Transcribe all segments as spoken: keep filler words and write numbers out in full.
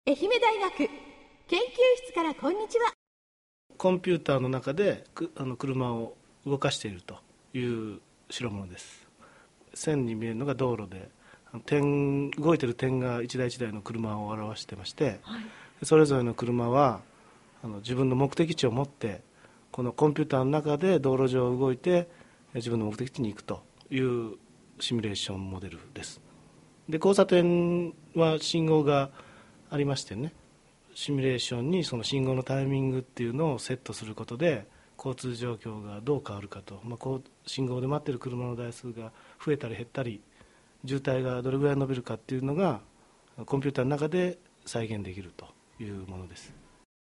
愛媛大学研究室からこんにちは。 コンピューターの中でくあの車を動かしているという代物です。線に見えるのが道路で、点動いている点が一台一台の車を表してまして、はい、それぞれの車はあの自分の目的地を持ってこのコンピューターの中で道路上を動いて自分の目的地に行くというシミュレーションモデルです。で、交差点は信号がありましてね、シミュレーションにその信号のタイミングっていうのをセットすることで交通状況がどう変わるかと、まあ、こう信号で待っている車の台数が増えたり減ったり渋滞がどれぐらい伸びるかっていうのがコンピューターの中で再現できるというものです。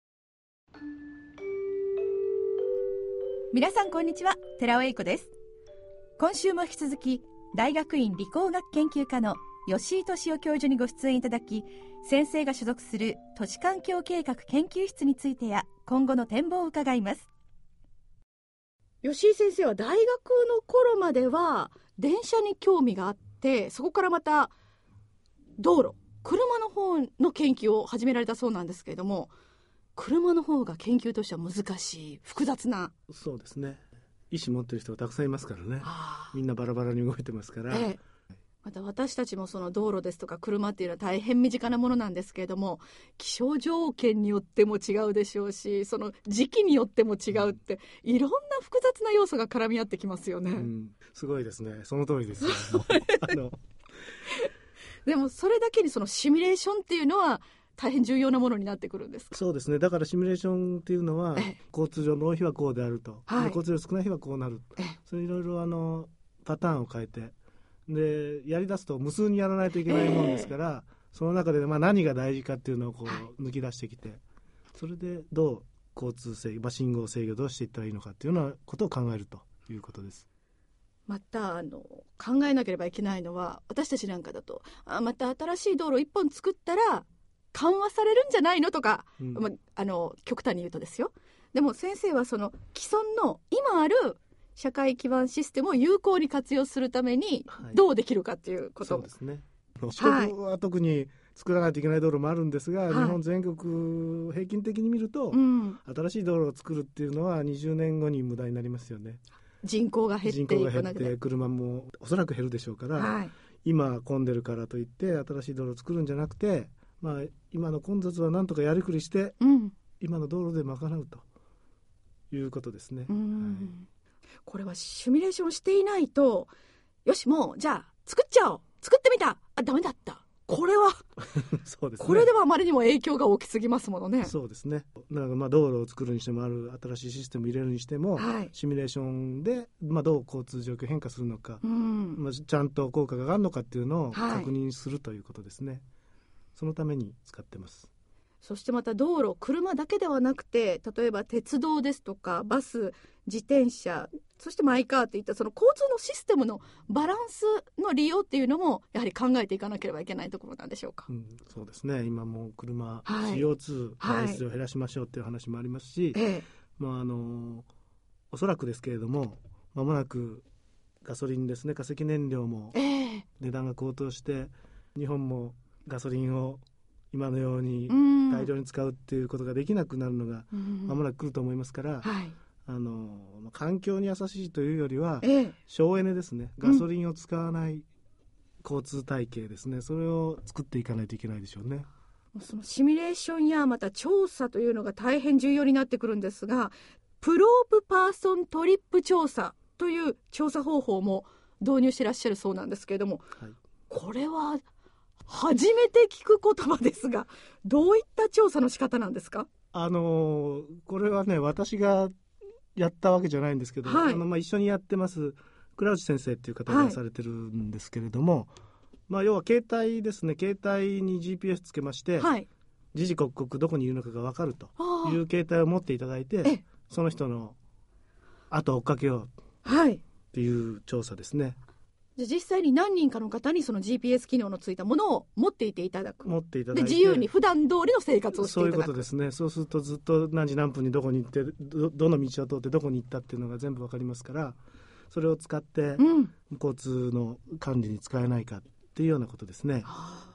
皆さんこんにちは、寺尾英子です。今週も引き続き大学院理工学研究科の吉井俊夫教授にご出演いただき、先生が所属する都市環境計画研究室についてや今後の展望を伺います。吉井先生は大学の頃までは電車に興味があって、そこからまた道路、車の方の研究を始められたそうなんですけれども、車の方が研究としては難しい、複雑な。 そうですね、意思持ってる人がたくさんいますからね。みんなバラバラに動いてますから、ええ、 また私たちもその道路ですとか車っていうのは大変身近なものなんですけれども、気象条件によっても違うでしょうし、その時期によっても違うって、いろんな複雑な要素が絡み合ってきますよね、うん、 すごいですね。その通りですよあのでもそれだけにそのシミュレーションっていうのは大変重要なものになってくるんですか？ そうですね。だからシミュレーションっていうのは交通量の多い日はこうであると、はい、交通量少ない日はこうなる、それいろいろあのパターンを変えて、でやり出すと無数にやらないといけないものですから、えー、その中でまあ何が大事かっていうのをこう抜き出してきて、それでどう交通制御、信号制御どうしていったらいいのかっていうようなことを考えるということです。 またあの考えなければいけないのは、私たちなんかだとあまた新しい道路一本作ったら緩和されるんじゃないのとか、うんま、あの極端に言うとですよ。でも先生はその既存の今ある社会基盤システムを有効に活用するためにどうできるかっていうこと、 はい、そうですね。四国は特に作らないといけない道路もあるんですが、はい、日本全国平均的に見ると、うん、新しい道路を作るっていうのはにじゅうねんごに無駄になりますよね。 人口が減っていく人口が減って車もおそらく減るでしょうから、はい、今混んでるからといって新しい道路を作るんじゃなくて、まあ、今の混雑はなんとかやりくりして、うん、今の道路で賄うということですね。うん、はい、 これはシミュレーションしていないと、よしもうじゃあ作っちゃおう、作ってみた、あダメだった、これはそうですね、これではあまりにも影響が大きすぎますものね。 そうですね。だからまあ道路を作るにしても、ある新しいシステムを入れるにしても、はい、シミュレーションでまあどう交通状況変化するのか、うんまあ、ちゃんと効果があるのかっていうのを確認するということですね。はい、そのために使ってます。 そしてまた道路、車だけではなくて、例えば鉄道ですとかバス、自転車、そしてマイカーといったその交通のシステムのバランスの利用っていうのもやはり考えていかなければいけないところなんでしょうか。 うん、そうですね。今もう車、はい、シーオーツー 排出量を減らしましょうっていう話もありますし、はい、まあ、あのおそらくですけれども、間もなくガソリンですね、化石燃料も値段が高騰して、日本もガソリンを今のように大量に使うっていうことができなくなるのが間もなく来ると思いますから、はい、あの環境に優しいというよりは、ええ、省エネですね。ガソリンを使わない交通体系ですね、うん、それを作っていかないといけないでしょうね。 そのシミュレーションやまた調査というのが大変重要になってくるんですが、プロープパーソントリップ調査という調査方法も導入していらっしゃるそうなんですけれども、はい、これは初めて聞く言葉ですが、どういった調査の仕方なんですか？ あのこれはね、私がやったわけじゃないんですけど、はい、あのまあ、一緒にやってます倉内先生っていう方がされてるんですけれども、はい、まあ、要は携帯ですね、携帯に ジーピーエス つけまして、はい、時々刻々どこにいるのかが分かるという携帯を持っていただいて、その人の後を追っかけようっていう調査ですね。 じゃあ実際に何人かの方にその ジーピーエス 機能のついたものを持っていていただく、 持っていただいて、 で自由に普段通りの生活をしていただく、 そういうことですね。そうするとずっと何時何分にどこに行って ど, どの道を通ってどこに行ったっていうのが全部わかりますから、それを使って交通の管理に使えないかっていうようなことですね。うん、はあ、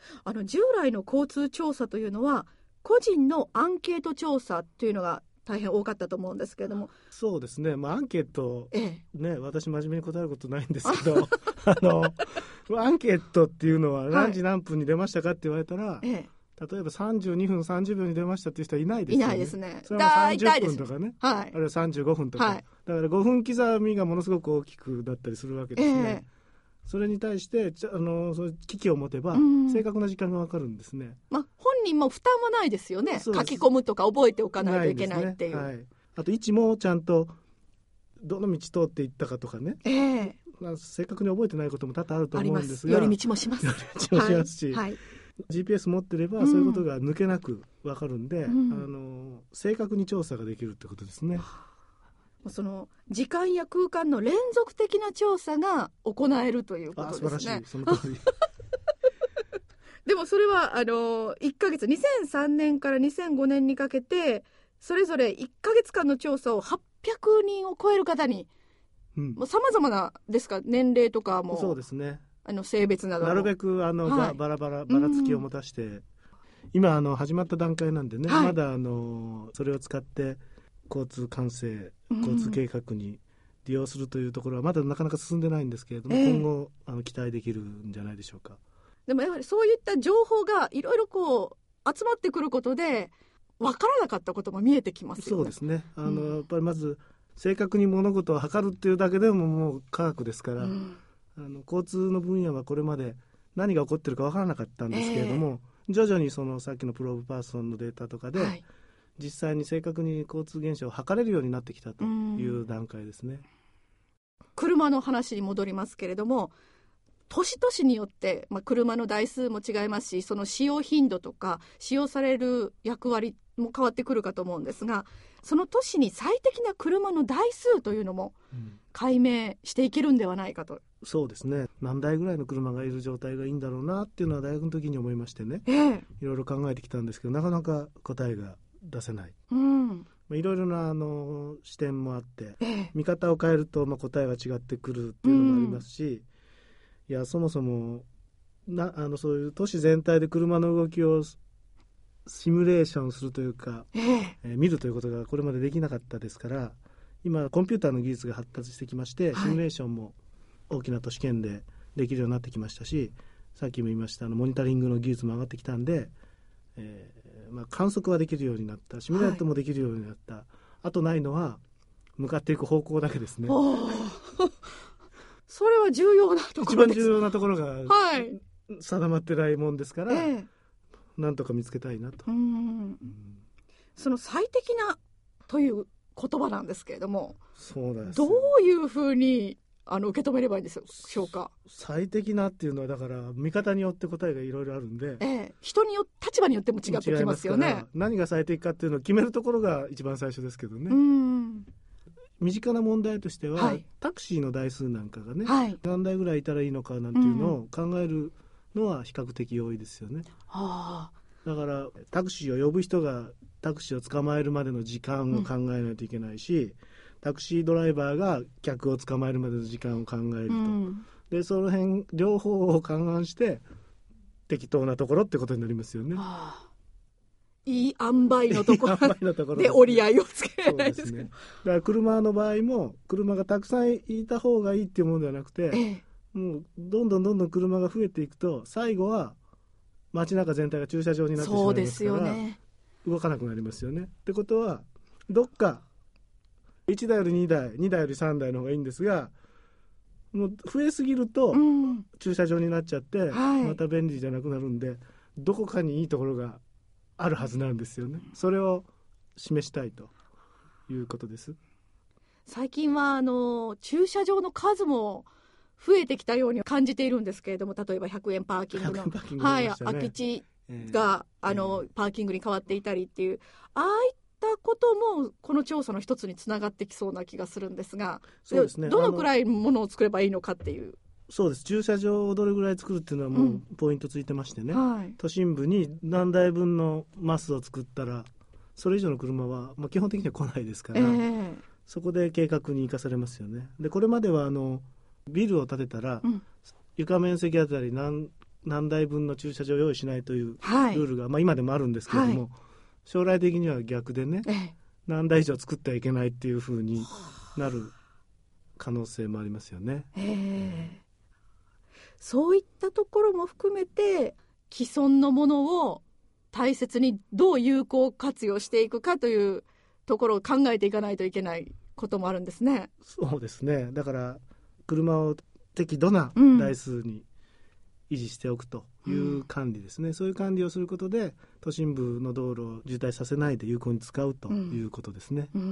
あの従来の交通調査というのは個人のアンケート調査というのが大変多かったと思うんですけれども。 そうですね、まあ、アンケート、 ええね、私真面目に答えることないんですけどあのアンケートっていうのは何時何分に出ましたかって言われたら、 ええ、 例えばさんじゅうにふんさんじゅうびょうに出ましたっていう人はいないですよね。 いないですね。 それはさんじゅっぷんとかね、 はい、 あるいはさんじゅうごふんとか、 はい、 だからごふん刻みがものすごく大きくなったりするわけですね、 ええ、 それに対してちゃあのそういう機器を持てば、 うん、 正確な時間が分かるんですね。 まあ、本人も負担はないですよね。 書き込むとか覚えておかないといけないっていう、 ないですね、はい、あと位置もちゃんとどの道通っていったかとかね、 ええ、 まあ、正確に覚えてないことも多々あると思うんですが、 寄り道もします寄り道もしますし、 はいはい、 ジーピーエス 持ってればそういうことが抜けなく分かるんで、 うん、 あの正確に調査ができるってことですね。 その時間や空間の連続的な調査が行えるということですね。 あ、素晴らしい、その通りでもそれはあのいっかげつにせんさんねんからにせんごねんにかけてそれぞれいっかげつかんの調査をはっぴゃくにんを超える方に、さまざまなですか、年齢とかも。 そうですね、 あの性別などなるべくあの、はい、バラバラばらつきを持たして、うん、今あの始まった段階なんでね、はい、まだあのそれを使って交通管制、交通計画に利用するというところはまだなかなか進んでないんですけれども、えー、今後あの期待できるんじゃないでしょうか。 でもやはりそういった情報がいろいろこう集まってくることで分からなかったことも見えてきますよね。 そうですね、あの、うん、やっぱりまず正確に物事を測るっていうだけでももう科学ですから、うん、あの交通の分野はこれまで何が起こってるか分からなかったんですけれども、えー、徐々にそのさっきのプローブパーソンのデータとかで、はい、実際に正確に交通現象を測れるようになってきたという段階ですね。 車の話に戻りますけれども、都市都市によって、まあ、車の台数も違いますし、その使用頻度とか使用される役割も変わってくるかと思うんですが、その都市に最適な車の台数というのも解明していけるんではないかと、うん、 そうですね、何台ぐらいの車がいる状態がいいんだろうなっていうのは大学の時に思いましてね、えー、いろいろ考えてきたんですけど、なかなか答えが出せない、うん、まあ、いろいろなあの視点もあって、えー、見方を変えると、まあ、答えが違ってくるっていうのもありますし、うん、いやそもそもなあのそういう都市全体で車の動きをシミュレーションするというか、えーえー、見るということがこれまでできなかったですから、今コンピューターの技術が発達してきまして、はい、シミュレーションも大きな都市圏でできるようになってきましたし、さっきも言いましたあのモニタリングの技術も上がってきたんで、えーまあ、観測はできるようになった、シミュレートもできるようになった、はい、あとないのは向かっていく方向だけですね。 それは重要なところです。 一番重要なところが定まってないもんですから、はい、なんとか見つけたいなと。うん、うん、 その最適なという言葉なんですけれども、 そうです。 どういうふうにあの受け止めればいいんでしょうか。 最適なっていうのはだから見方によって答えがいろいろあるんで、 ええ、人によ立場によっても違ってきますよね。 何が最適かっていうのを決めるところが一番最初ですけどね。うん、身近な問題としては、はい、タクシーの台数なんかがね、はい、何台ぐらいいたらいいのかなんていうのを考えるのは比較的多いですよね。はあ、だからタクシーを呼ぶ人がタクシーを捕まえるまでの時間を考えないといけないし、うん、タクシードライバーが客を捕まえるまでの時間を考えると、うん、でその辺両方を勘案して適当なところってことになりますよね。はあ、 いい塩梅のところで折り合いをつけないですね。 だから車の場合も車がたくさんいた方がいいっていうものではなくて、ええ、もうどんどんどんどん車が増えていくと最後は街中全体が駐車場になってしまいますから、そうですよね、動かなくなりますよね。ってことはどっかいちだいよりにだい、にだいよりさんだいの方がいいんですが、もう増えすぎると駐車場になっちゃって、うん、また便利じゃなくなるんで、はい、どこかにいいところがあるはずなんですよね。それを示したいということです。 最近はあの駐車場の数も増えてきたように感じているんですけれども、例えばひゃくえんパーキングの、ね、はい、空き地が、えー、あのパーキングに変わっていたりっていう、ああいったこともこの調査の一つにつながってきそうな気がするんですが、そうですね、どのくらいものを作ればいいのかっていう。 そうです、駐車場をどれぐらい作るっていうのはもうポイントついてましてね、うん、はい、都心部に何台分のマスを作ったらそれ以上の車は、まあ、基本的には来ないですから、えー、そこで計画に生かされますよね。でこれまではあのビルを建てたら、うん、床面積あたり何何台分の駐車場を用意しないというルはいールが、まあ、今でもあるんですけれども、 はい将来的には逆でね、 ええ何台以上作ってはいけないっていうふうになる可能性もありますよね。 ええそういったところも含めて既存のものを大切にどう有効活用していくかというところを考えていかないといけないこともあるんですね。 そうですね。だから車を適度な台数に維持しておくという管理ですね、うん、そういう管理をすることで都心部の道路を渋滞させないで有効に使うということですね、 うんうん、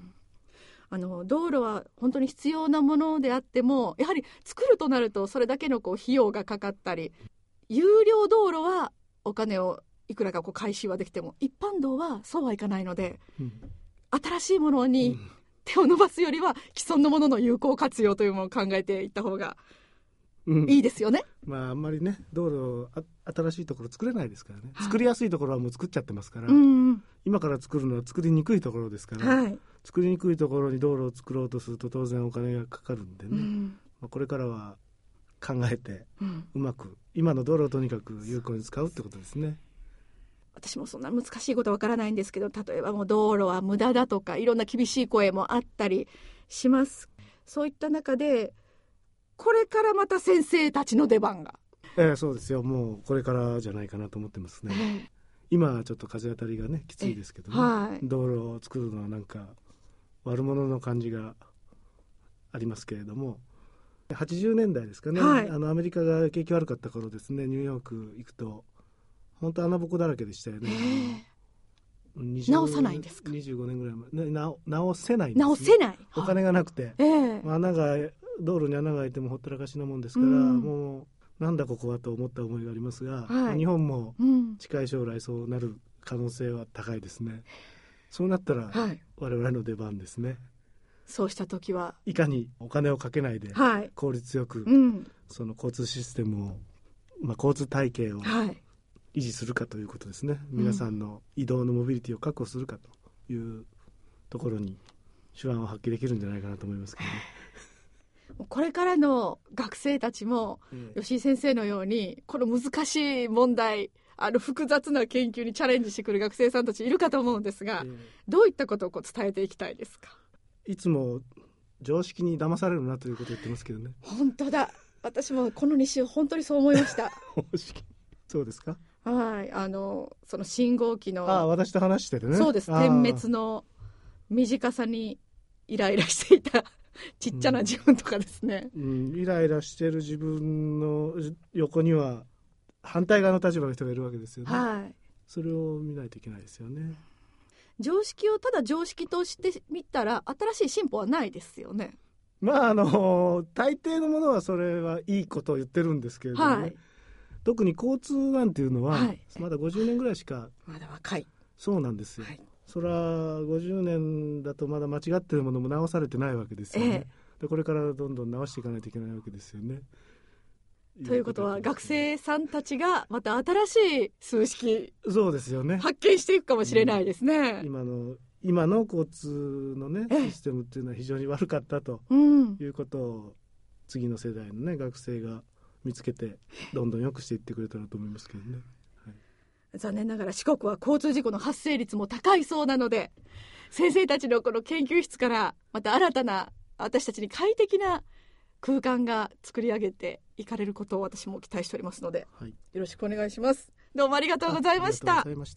あの道路は本当に必要なものであってもやはり作るとなるとそれだけのこう費用がかかったり、有料道路はお金をいくらかこう回収はできても一般道はそうはいかないので、うん、新しいものに手を伸ばすよりは既存のものの有効活用というものを考えていった方がいいですよね、 うん、まああんまりね道路あ新しいところ作れないですからね、はい、作りやすいところはもう作っちゃってますから、うんうん、今から作るのは作りにくいところですから、はい、作りにくいところに道路を作ろうとすると当然お金がかかるんでね、うんまあ、これからは考えて、うん、うまく今の道路をとにかく有効に使うってことですね。 私もそんな難しいことわからないんですけど、例えばもう道路は無駄だとかいろんな厳しい声もあったりします。そういった中でこれからまた先生たちの出番が、 えー、そうですよ。もうこれからじゃないかなと思ってますね、えー、今はちょっと風当たりがねきついですけどね、はい、道路を作るのはなんか悪者の感じがありますけれども、はちじゅうねんだいですかね、はい、あのアメリカが景気悪かった頃ですね、ニューヨーク行くと本当穴ぼこだらけでしたよね、 えー、直さないんですか。 にじゅうごねんぐらい前に直直せないんです、ね、 直せない、 お金がなくて、 えー、 穴が道路に穴が開いてもほったらかしなもんですから、うん、もうなんだここはと思った思いがありますが、はい、日本も近い将来そうなる可能性は高いですね、うん、そうなったら我々の出番ですね、はい、 そうした時はいかにお金をかけないで効率よく、はいうん、その交通システムを、まあ、交通体系を維持するかということですね、はい、皆さんの移動のモビリティを確保するかというところに手腕を発揮できるんじゃないかなと思いますけどね。 これからの学生たちも、ええ、吉井先生のようにこの難しい問題、あの複雑な研究にチャレンジしてくる学生さんたちいるかと思うんですが、ええ、どういったことをこう伝えていきたいですか。 いつも常識に騙されるなということを言ってますけどね。 本当だ、私もこのに週本当にそう思いましたそうですか。 はい、あのその信号機の、 あ、私と話してるね。 そうです、点滅の短さにイライラしていたちっちゃな自分とかですね、 うんうん、イライラしてる自分の横には反対側の立場の人がいるわけですよね、はい、それを見ないといけないですよね。 常識をただ常識としてみたら新しい進歩はないですよね。 まああの大抵のものはそれはいいことを言ってるんですけれどもね、はい、特に交通なんていうのは、はい、まだごじゅうねんぐらいしか、 まだ若い。 そうなんですよ、はい、それはごじゅうねんだとまだ間違ってるものも直されてないわけですよね、ええ、でこれからどんどん直していかないといけないわけですよね。 ということは学生さんたちがまた新しい数式、 そうですよね、 発見していくかもしれないですね、 うん、今の今の交通のねシステムっていうのは非常に悪かったということを次の世代のね学生が見つけてどんどん良くしていってくれたらと思いますけどね。 残念ながら四国は交通事故の発生率も高いそうなので、先生たちのこの研究室からまた新たな私たちに快適な空間が作り上げていかれることを私も期待しておりますので、はい、よろしくお願いします。どうもありがとうございました。 ありがとうございました。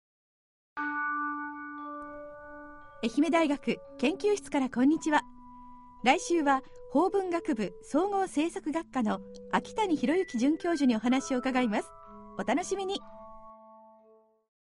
愛媛大学研究室からこんにちは。来週は法文学部総合政策学科の秋谷博之准教授にお話を伺います。お楽しみに。